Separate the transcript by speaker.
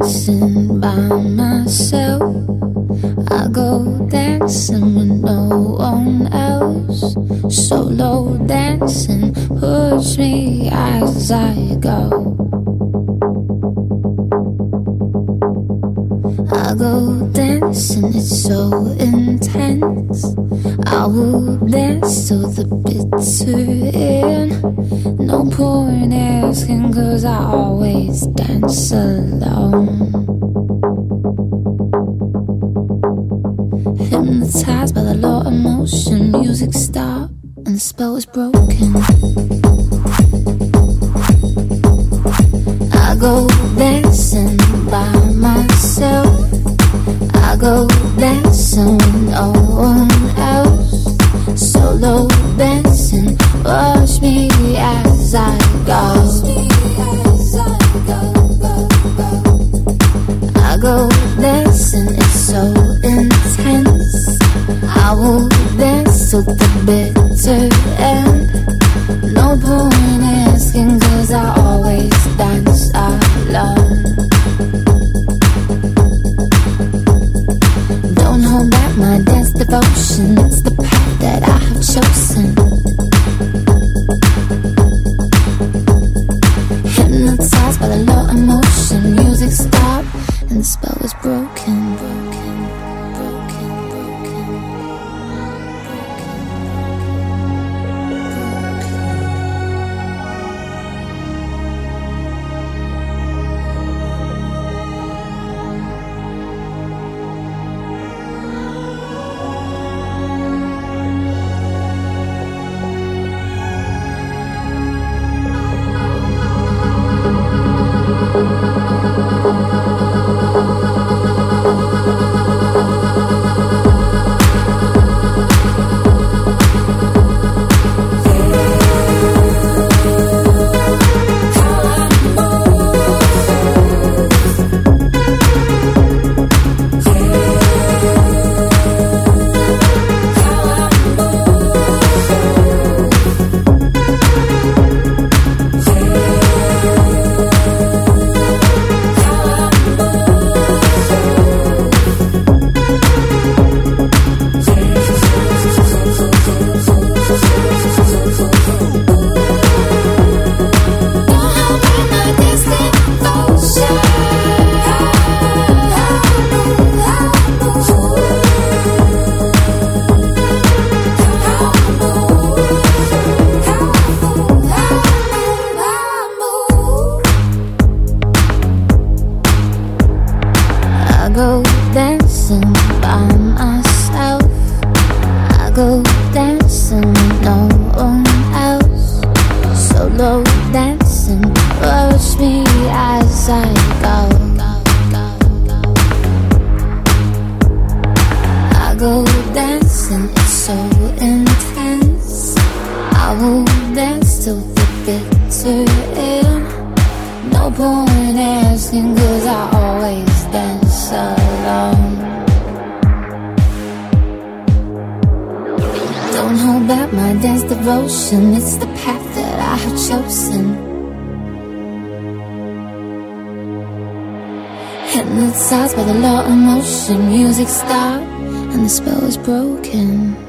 Speaker 1: dancing by myself. I go dancing with no one else. Solo dancing, push me as I go. I go dancing, it's so intense. I will dance till the bitter end. No point asking, cause I always dance alone. Hypnotized by the law of motion, music stopped and the spell is broken. I go dancing by myself. I go dancing with no one else. Solo dancing, watch me as I go. I go dancing, it's so intense. I will dance till the bitter end. No point asking, cause I always dance alone. Don't hold back my dance devotion, it's the path that I have chosen. Hypnotized by the law of motion, music stopped and the spell was broken. I go dancing by myself. I go dancing with no one else. Solo dancing, watch me as I go. I go dancing, it's so intense. I will dance till the bitter end. No point asking, cause I always dance alone. Don't hold back my dance devotion, it's the path that I have chosen. Hypnotized by the law of motion, music stopped and the spell is broken.